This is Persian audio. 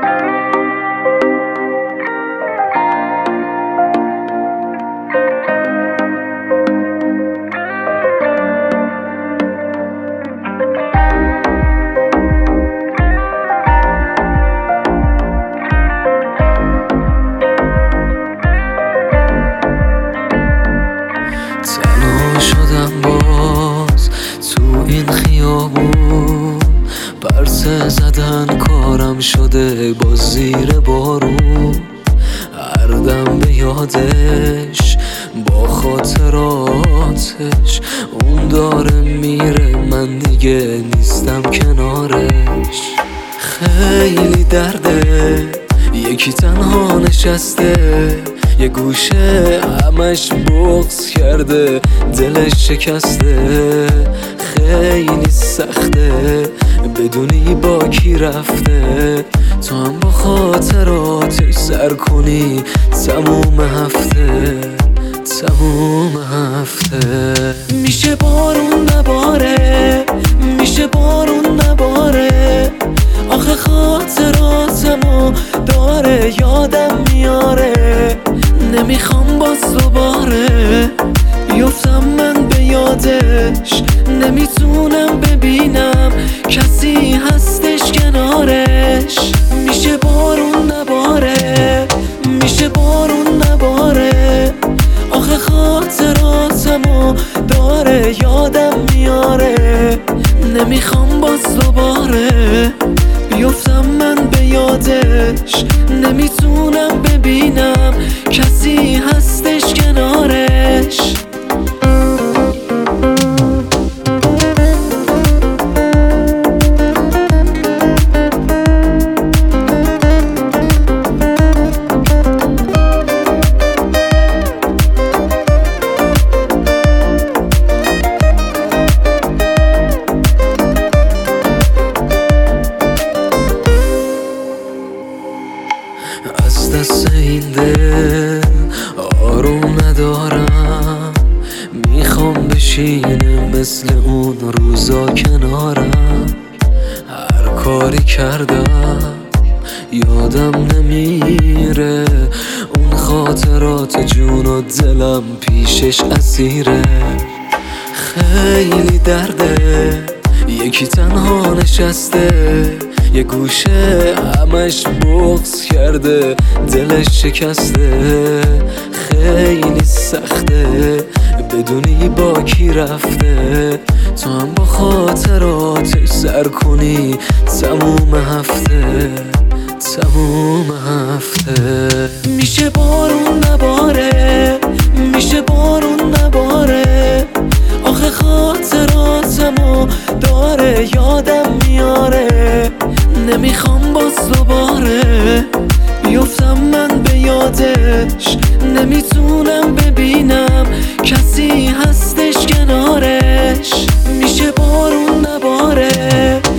تنها شدم باز تو این خیابون، پرسه زدن کارم شده باز زیر بارون. هر دم به یادش با خاطراتش اون داره میره، من دیگه نیستم کنارش. خیلی درده یکی تنها نشسته، یه گوشه همش بغض کرده، دلش شکسته. خیلی سخته بدونی با کی رفته، تو هم با خاطراتش سر کنی تموم هفته. میشه بارون نباره، میشه بارون نباره، آخه خاطراتمو داره یادم میاره. نمیخوام باز دوباره بیفتم من به یادش، نمیتونم ببینم کسی هستش کنارش. میشه بارون نباره، میشه بارون نباره، آخه خاطراتمو داره یادم میاره. نمیخوام باز دوباره بیفتم من به یادش، نمیتونم ببینم کسی هستش کنارش. از دست این دل آروم ندارم، میخوام بشینه مثل اون روزا کنارم. هر کاری کردم یادم نمیره، اون خاطرات جون و دلم پیشش اسیره. خیلی درده یکی تنها نشسته، یه گوشه همش بغض کرده، دلش شکسته. خیلی سخته بدونی با کی رفته، تو هم با خاطراتش سر کنی تموم هفته. میشه بارون نباره، میشه بارون نباره، آخه خاطراتمو داره یادم میاره. نمیخوام باز دوباره بیفتم من به یادش، نمیتونم